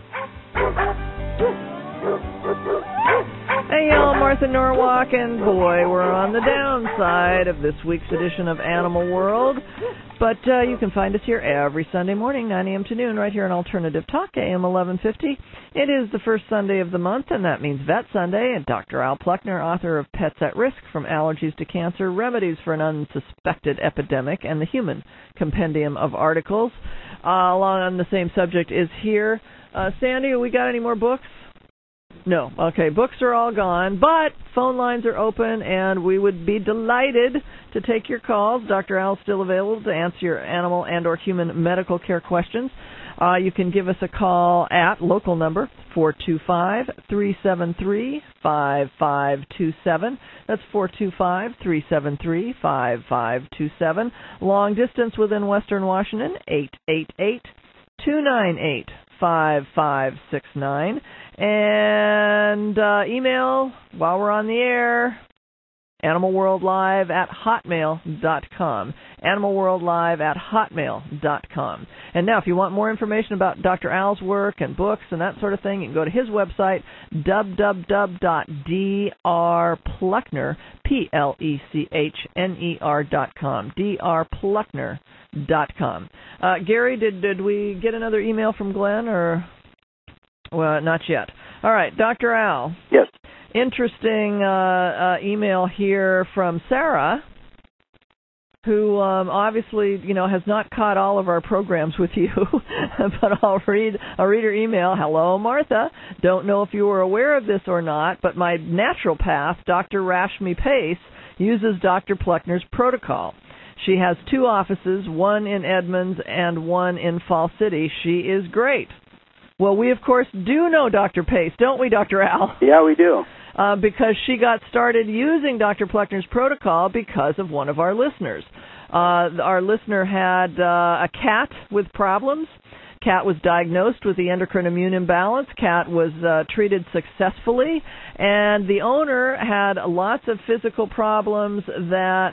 Hey, y'all, Martha Norwalk, and boy, we're on the downside of this week's edition of Animal World. But you can find us here every Sunday morning, 9 a.m. to noon, right here on Alternative Talk, AM 1150. It is the first Sunday of the month, and that means Vet Sunday. And Dr. Al Pluckner, author of Pets at Risk, From Allergies to Cancer, Remedies for an Unsuspected Epidemic, and the Human Compendium of Articles, along on the same subject, is here. Sandy, we got any more books? No. Okay, books are all gone, but phone lines are open, and we would be delighted to take your calls. Dr. Al's still available to answer your animal and or human medical care questions. You can give us a call at local number 425-373-5527. That's 425-373-5527. Long distance within Western Washington, 888-298-5569. And email, while we're on the air, animalworldlive@hotmail.com. animalworldlive@hotmail.com. And now, if you want more information about Dr. Al's work and books and that sort of thing, you can go to his website, www.drpluckner, PLECHNER.com, drpluckner.com. Gary, did we get another email from Glenn, or... Well, not yet. All right, Dr. Al. Yes. Interesting email here from Sarah, who obviously, has not caught all of our programs with you, but I'll read her email. Hello, Martha. Don't know if you were aware of this or not, but my naturopath, Dr. Rashmi Pace, uses Dr. Pluckner's protocol. She has 2 offices, one in Edmonds and one in Fall City. She is great. Well, we, of course, do know Dr. Pace, don't we, Dr. Al? Yeah, we do. Because she got started using Dr. Pluckner's protocol because of one of our listeners. Our listener had a cat with problems. Cat was diagnosed with the endocrine immune imbalance. Cat was treated successfully. And the owner had lots of physical problems that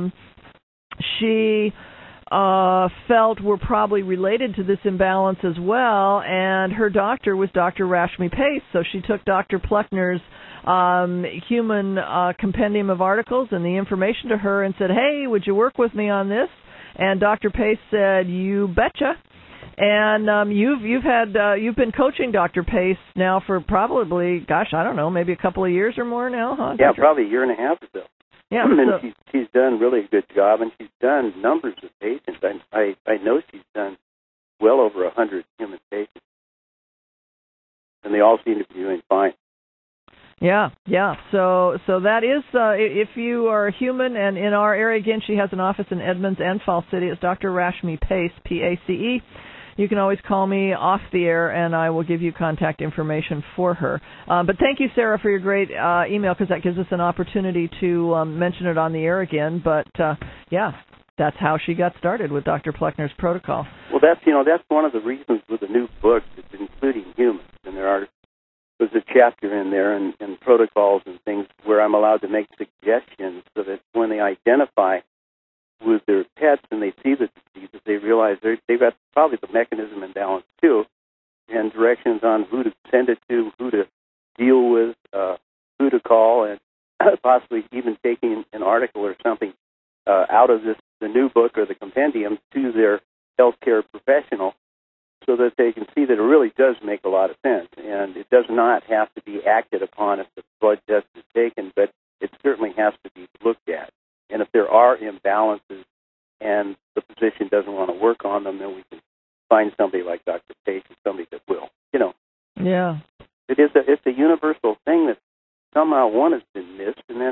she... felt were probably related to this imbalance as well, and her doctor was Dr. Rashmi Pace, so she took Dr. Pluckner's human compendium of articles and the information to her and said, hey, would you work with me on this? And Dr. Pace said, you betcha. And you've been coaching Dr. Pace now for probably, maybe a couple of years or more now, huh? Yeah, probably a year and a half or so. Yeah, and she's done really a good job, and she's done numbers of patients. I know she's done well over 100 human patients, and they all seem to be doing fine. Yeah. So that is, if you are a human, and in our area, again, she has an office in Edmonds and Fall City. It's Dr. Rashmi Pace, P-A-C-E. You can always call me off the air, and I will give you contact information for her. But thank you, Sarah, for your great email, because that gives us an opportunity to mention it on the air again. But, that's how she got started with Dr. Pluckner's protocol. Well, that's one of the reasons with the new book, it's including humans. And there's a chapter in there and protocols and things where I'm allowed to make suggestions so that when they identify with their pets and they see the diseases, they realize they've got probably the mechanism imbalance too, and directions on who to send it to, who to deal with, who to call, and possibly even taking an article or something out of the new book or the compendium to their healthcare professional so that they can see that it really does make a lot of sense. And it does not have to be acted upon if the blood test is taken, but it certainly has to be looked at. And if there are imbalances and the physician doesn't want to work on them, then we can find somebody like Dr. Pace or somebody that will. Yeah. It's a universal thing that somehow one has been missed, and then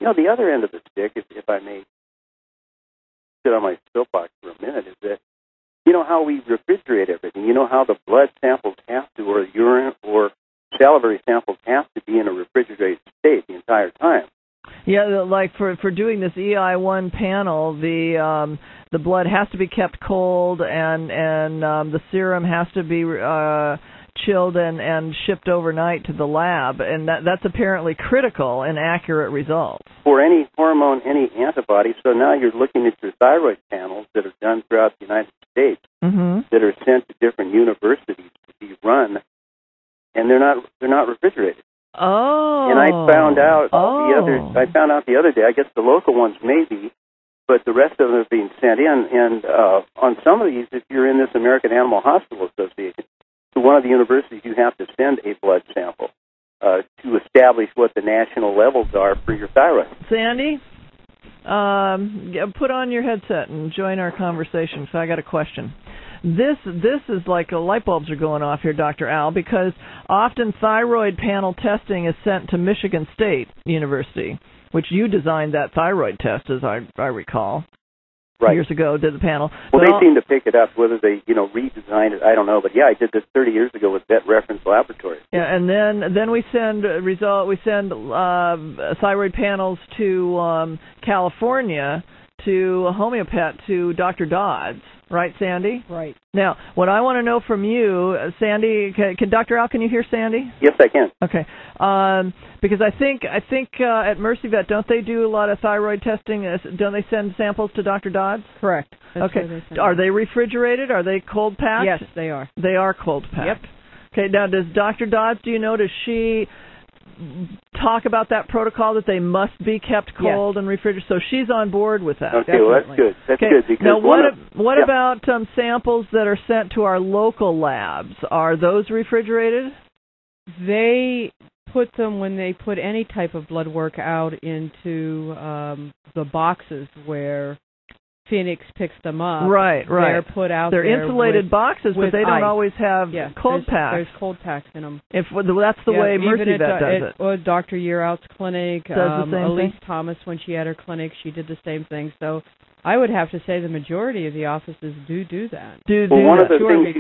the other end of the stick, if I may sit on my soapbox for a minute, is that how we refrigerate everything. How the blood samples have to, or urine or salivary samples have to be in a refrigerated state the entire time. Yeah, like for doing this EI1 panel, the blood has to be kept cold, and the serum has to be chilled and shipped overnight to the lab, and that's apparently critical in accurate results. For any hormone, any antibody, so now you're looking at your thyroid panels that are done throughout the United States that are sent to different universities to be run, and they're not refrigerated. Oh. And I found out the other day, I guess the local ones may be, but the rest of them are being sent in, and on some of these, if you're in this American Animal Hospital Association, to one of the universities, you have to send a blood sample to establish what the national levels are for your thyroid. Sandy, put on your headset and join our conversation, so I got a question. This is like light bulbs are going off here, Dr. Al, because often thyroid panel testing is sent to Michigan State University, which you designed that thyroid test, as I recall. Right. Years ago, did the panel. Well, they seem to pick it up. Whether they, redesigned it, I don't know. But yeah, I did this 30 years ago with Vet Reference Laboratories. Yeah, and then we send thyroid panels to California, to a homeopath, to Dr. Dodds. Right, Sandy? Right. Now, what I want to know from you, Sandy, can Dr. Al, can you hear Sandy? Yes, I can. Okay. Because I think at Mercy Vet, don't they do a lot of thyroid testing? Don't they send samples to Dr. Dodds? Correct. That's okay. Are they refrigerated? Are they cold packed? Yes, they are. They are cold packed. Yep. Okay. Now, does Dr. Dodds, does she talk about that protocol that they must be kept cold and refrigerated? So she's on board with that. Okay, well, that's good. That's good. Because now, what about samples that are sent to our local labs? Are those refrigerated? They put them, when they put any type of blood work out, into the boxes where Phoenix picks them up. Right. They're put out there. They're insulated boxes, but they don't always have cold packs. There's cold packs in them. That's the way Mercy Vet does it. Or Dr. Yearout's clinic, does the same Elise thing? Thomas, when she had her clinic, she did the same thing. So I would have to say the majority of the offices do that. One of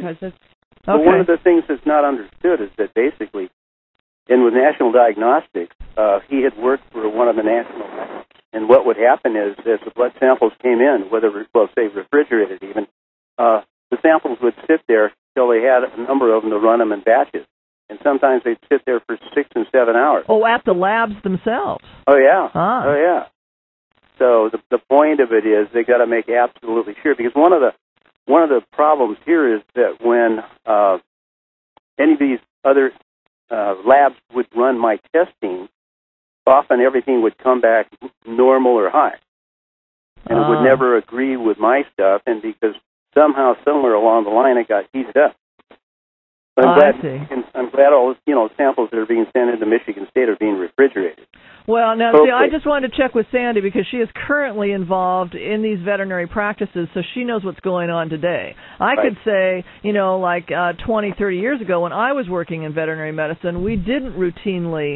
the things that's not understood is that basically, and with National Diagnostics, he had worked for one of the national labs. And what would happen is, as the blood samples came in, say refrigerated even, the samples would sit there till they had a number of them to run them in batches. And sometimes they'd sit there for 6 and 7 hours. Oh, at the labs themselves? Oh, yeah. Ah. Oh, yeah. So the point of it is they got to make absolutely sure, because one of the problems here is that when any of these other labs would run my testing, often everything would come back normal or high. And it would never agree with my stuff, and because somehow, somewhere along the line, it got heated up. But I'm glad all samples that are being sent into Michigan State are being refrigerated. Well, now, see, I just wanted to check with Sandy because she is currently involved in these veterinary practices, so she knows what's going on today. I could say, 20, 30 years ago when I was working in veterinary medicine, we didn't routinely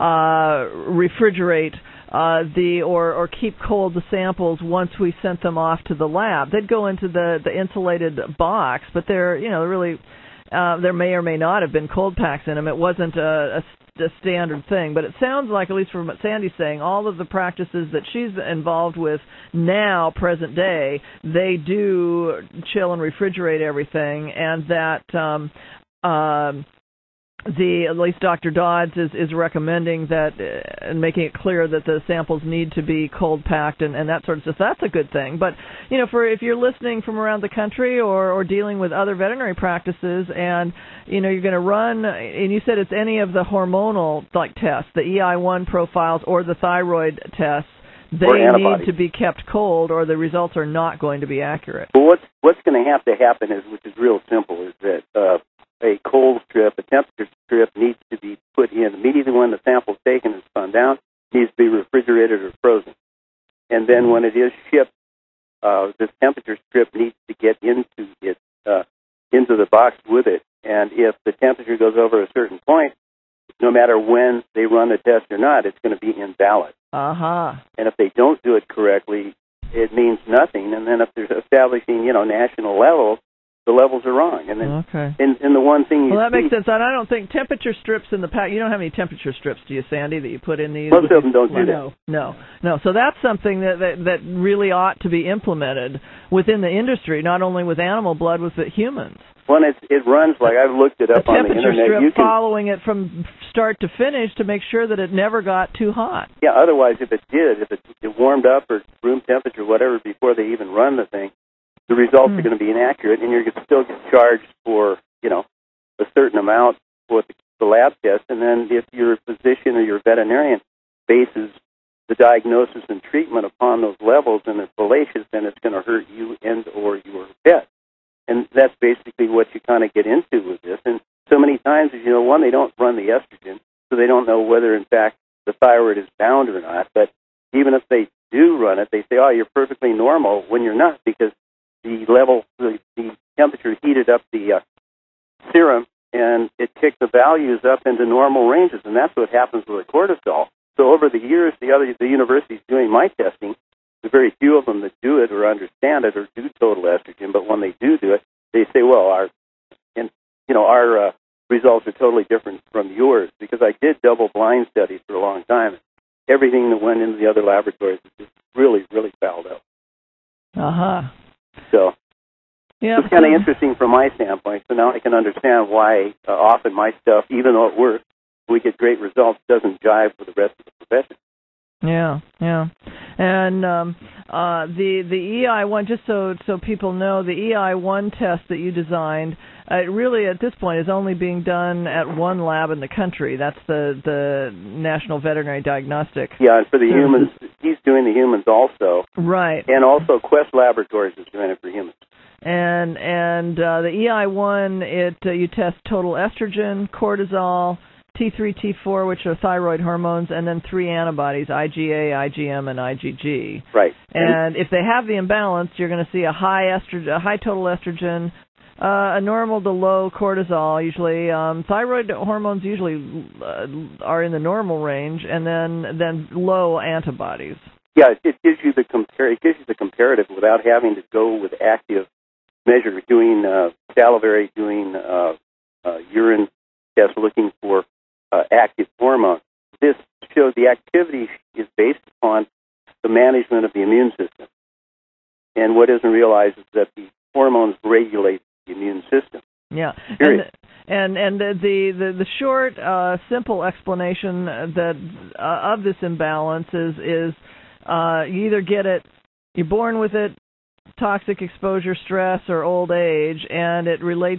refrigerate or keep cold the samples once we sent them off to the lab. They'd go into the insulated box, but they're, really... there may or may not have been cold packs in them. It wasn't a standard thing. But it sounds like, at least from what Sandy's saying, all of the practices that she's involved with now, present day, they do chill and refrigerate everything, and that at least Dr. Dodds is recommending that and making it clear that the samples need to be cold packed and that sort of stuff. That's a good thing. But if you're listening from around the country or dealing with other veterinary practices, and you're going to run, and you said it's any of the hormonal tests, the EI1 profiles or the thyroid tests, they need to be kept cold, or the results are not going to be accurate. Well, what's going to have to happen which is real simple, is that a cold strip, a temperature strip, needs to be put in immediately when the sample's taken and spun down. Needs to be refrigerated or frozen, and then when it is shipped, this temperature strip needs to get into the box with it. And if the temperature goes over a certain point, no matter when they run the test or not, it's going to be invalid. And if they don't do it correctly, it means nothing. And then if they're establishing, national levels, the levels are wrong. And then, and the one thing that makes sense. And I don't think temperature strips in the pack. You don't have any temperature strips, do you, Sandy, that you put in these? Most of them don't do that. No. So that's something that really ought to be implemented within the industry, not only with animal blood, with humans. Well, it runs like I've looked it up on the internet. Temperature strip following it from start to finish to make sure that it never got too hot. Yeah. Otherwise, if it warmed up or room temperature, whatever, before they even run the thing, the results are going to be inaccurate, and you're going to still get charged for, a certain amount for the lab test. And then if your physician or your veterinarian bases the diagnosis and treatment upon those levels and it's fallacious, then it's going to hurt you and or your pet. And that's basically what you kind of get into with this. And so many times, one, they don't run the estrogen, so they don't know whether, in fact, the thyroid is bound or not. But even if they do run it, they say, oh, you're perfectly normal, when you're not, because the temperature heated up the serum, and it kicked the values up into normal ranges, and that's what happens with the cortisol. So over the years, the universities doing my testing, there's very few of them that do it or understand it or do total estrogen, but when they do it, they say, well, our results are totally different from yours, because I did double-blind studies for a long time. Everything that went into the other laboratories was just really, really fouled up. So it's kind of interesting from my standpoint. So now I can understand why often my stuff, even though it works, we get great results, doesn't jive with the rest of the profession. Yeah. And the EI1, just so people know, the EI1 test that you designed, really at this point is only being done at one lab in the country. That's the National Veterinary Diagnostic. Yeah, and for the humans, he's doing the humans also. Right. And also Quest Laboratories is doing it for humans. And the EI1, you test total estrogen, cortisol, T3, T4, which are thyroid hormones, and then 3 antibodies, IgA, IgM, and IgG. Right. And if they have the imbalance, you're going to see a high total estrogen, a normal to low cortisol usually. Thyroid hormones usually are in the normal range, and then low antibodies. Yeah, it gives you the comparative without having to go with active measure, doing salivary, doing urine tests looking for active hormones. This shows the activity is based upon the management of the immune system. And what isn't realized is that the hormones regulate the immune system. Yeah. Period. And the short, simple explanation that of this imbalance is you either get it, you're born with it, toxic exposure, stress, or old age, and it relates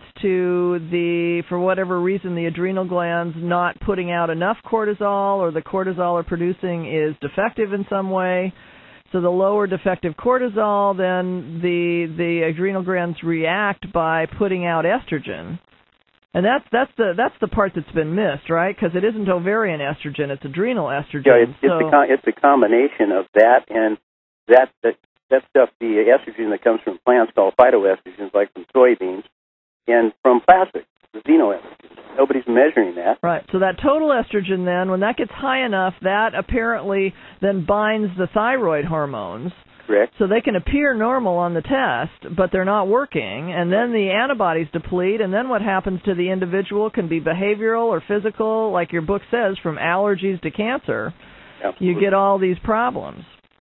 to for whatever reason, the adrenal glands not putting out enough cortisol, or the cortisol are producing is defective in some way. So the lower defective cortisol, then the adrenal glands react by putting out estrogen. And that's the part that's been missed, right? Because it isn't ovarian estrogen, it's adrenal estrogen. Yeah, it's a combination of that and that stuff, the estrogen that comes from plants called phytoestrogens, like from soybeans, and from plastics, the xenoestrogens. Nobody's measuring that. Right. So that total estrogen then, when that gets high enough, that apparently then binds the thyroid hormones. Correct. So they can appear normal on the test, but they're not working, and then the antibodies deplete, and then what happens to the individual can be behavioral or physical, like your book says, from allergies to cancer. Absolutely. You get all these problems.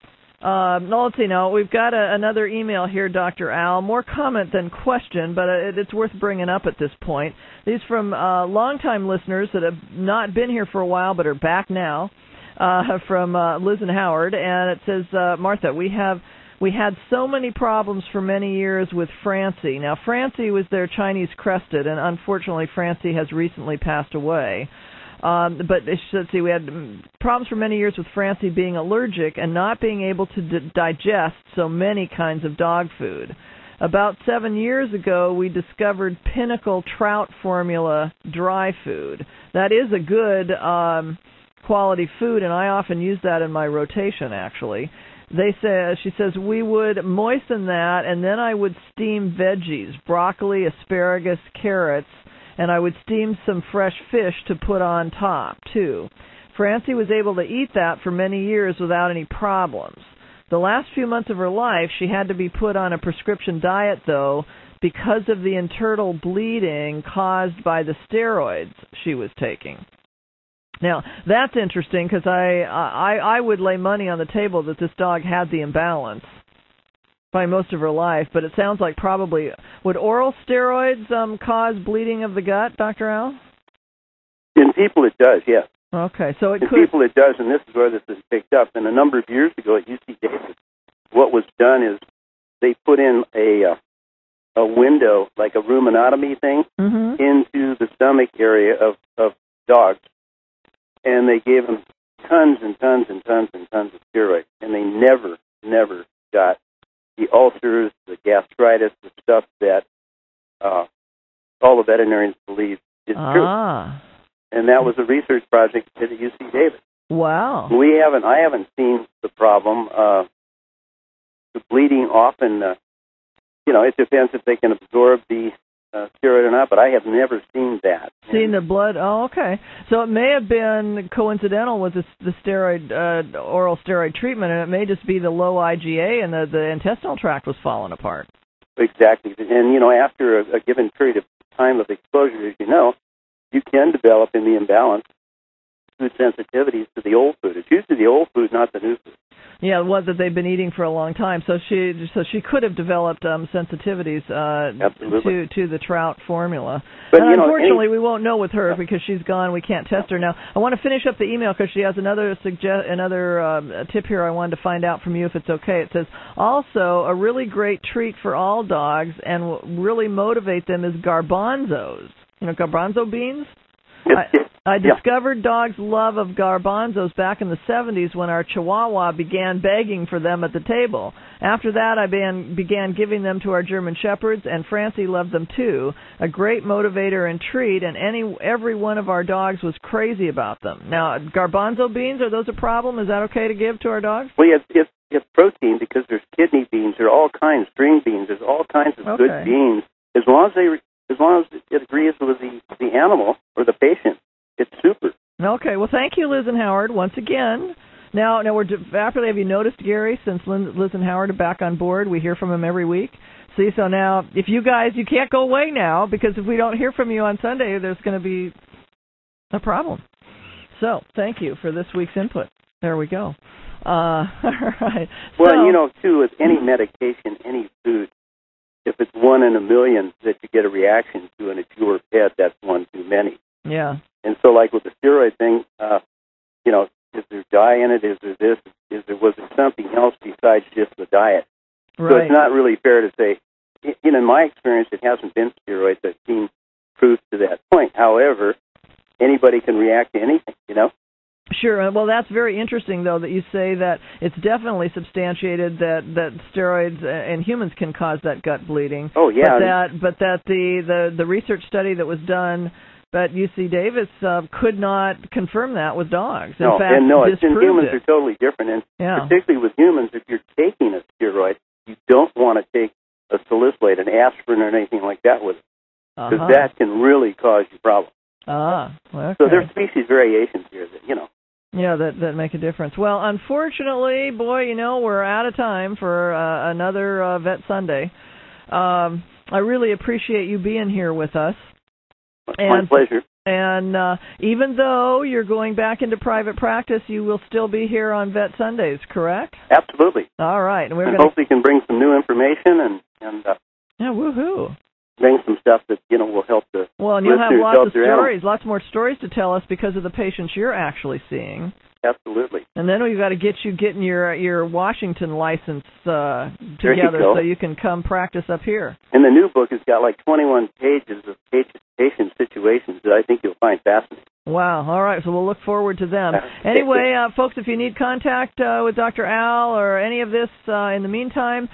Let's see now. We've got another email here, Dr. Al. More comment than question, but it's worth bringing up at this point. These from longtime listeners that have not been here for a while but are back now, from Liz and Howard. And it says, Martha, we had so many problems for many years with Francie. Now, Francie was their Chinese crested, and unfortunately, Francie has recently passed away. But let's see, we had problems for many years with Francie being allergic and not being able to digest so many kinds of dog food. About 7 years ago, we discovered Pinnacle Trout Formula dry food. That is a good quality food, and I often use that in my rotation, actually. She says, we would moisten that, and then I would steam veggies, broccoli, asparagus, carrots, and I would steam some fresh fish to put on top, too. Francie was able to eat that for many years without any problems. The last few months of her life, she had to be put on a prescription diet, though, because of the internal bleeding caused by the steroids she was taking. Now, that's interesting because I would lay money on the table that this dog had the imbalance by most of her life, but it sounds like probably... Would oral steroids cause bleeding of the gut, Dr. Al? In people it does, yes. Okay, so it in could... people it does, and this is where this is picked up. And a number of years ago at UC Davis, what was done is they put in a window, like a rheumatology thing, into the stomach area of dogs, and they gave them tons and tons and tons and tons of steroids, and they never got the ulcers, the gastritis, the stuff that all the veterinarians believe is true. And that was a research project at UC Davis. Wow. I haven't seen the problem. The bleeding often, it depends if they can absorb the steroid or not, but I have never seen that. Seen the blood? Oh, okay. So it may have been coincidental with the steroid, oral steroid treatment, and it may just be the low IgA and the intestinal tract was falling apart. Exactly. And, after a given period of time of exposure, as you know, you can develop in the imbalance food sensitivities to the old food. It's usually the old food, not the new food. Yeah, the one that they've been eating for a long time. So she could have developed sensitivities to the Trout formula. But unfortunately, we won't know with her because she's gone. We can't test her now. I want to finish up the email because she has another tip here I wanted to find out from you if it's okay. It says, also, a really great treat for all dogs and will really motivate them is garbanzos. Garbanzo beans? I discovered dogs' love of garbanzos back in the 70s when our Chihuahua began begging for them at the table. After that, I began giving them to our German Shepherds, and Francie loved them too. A great motivator and treat, and every one of our dogs was crazy about them. Now, garbanzo beans, are those a problem? Is that okay to give to our dogs? Well, it's protein because there's kidney beans. There are all kinds, string beans. There's all kinds of good beans. As long as it agrees with the animal or the patient, it's super. Okay. Well, thank you, Liz and Howard, once again. Now have you noticed, Gary, since Liz and Howard are back on board, we hear from them every week. See, so now, if you can't go away now, because if we don't hear from you on Sunday, there's going to be a problem. So, thank you for this week's input. There we go. All right. Well, too, with any medication, any food, if it's 1 in a million that you get a reaction to and it's your pet, that's one too many. Yeah. And so, like with the steroid thing, is there dye in it? Is there this? Was there something else besides just the diet? Right. So it's not really fair to say. In my experience, it hasn't been steroids. I've seen proof to that point. However, anybody can react to anything, Sure. Well, that's very interesting, though, that you say that it's definitely substantiated that steroids in humans can cause that gut bleeding. Oh, yeah. But that the research study that was done at UC Davis could not confirm that with dogs. In fact, and humans are totally different. And particularly with humans, if you're taking a steroid, you don't want to take a salicylate, an aspirin, or anything like that with it, because that can really cause you problems. Okay. So there's species variations here that, Yeah, that make a difference. Well, unfortunately, we're out of time for another Vet Sunday. I really appreciate you being here with us. My pleasure. And even though you're going back into private practice, you will still be here on Vet Sundays, correct? Absolutely. All right. And hopefully can bring some new information and woohoo. Bring some stuff that, will help the Well, and you'll have lots of stories, lots more stories to tell us because of the patients you're actually seeing. Absolutely. And then we've got to get you getting your Washington license together so you can come practice up here. And the new book has got like 21 pages of patient situations that I think you'll find fascinating. Wow. All right. So we'll look forward to them. Anyway, folks, if you need contact with Dr. Al or any of this in the meantime,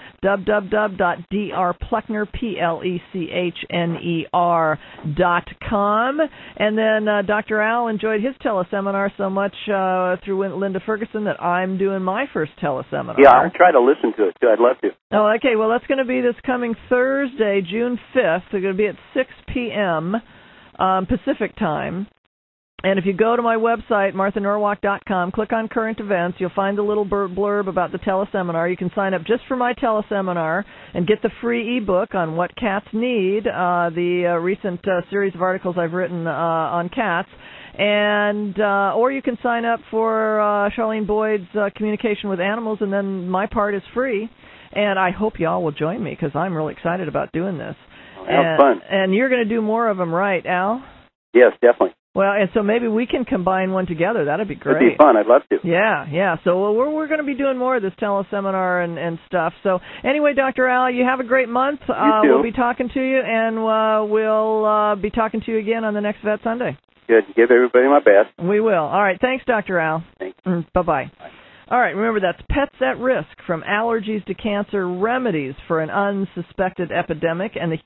www.drpleckner.com. And then Dr. Al enjoyed his teleseminar so much through Linda Ferguson that I'm doing my first teleseminar. Yeah, I'll try to listen to it, too. I'd love to. Oh, okay. Well, that's going to be this coming Thursday, June 5th. It's going to be at 6 p.m. Pacific time. And if you go to my website, marthanorwalk.com, click on current events, you'll find a little blurb about the teleseminar. You can sign up just for my teleseminar and get the free ebook on what cats need, the recent series of articles I've written on cats. And or you can sign up for Charlene Boyd's Communication with Animals, and then my part is free. And I hope you all will join me because I'm really excited about doing this. Have fun. And you're going to do more of them, right, Al? Yes, definitely. Well, and so maybe we can combine one together. That'd be great. That'd be fun. I'd love to. Yeah. So we're going to be doing more of this teleseminar and stuff. So anyway, Dr. Al, you have a great month. You too. We'll be talking to you, and we'll be talking to you again on the next Vet Sunday. Good. Give everybody my best. We will. All right. Thanks, Dr. Al. Thanks. Bye-bye. Bye. All right, remember that's Pets at Risk, from allergies to cancer, remedies for an unsuspected epidemic, and the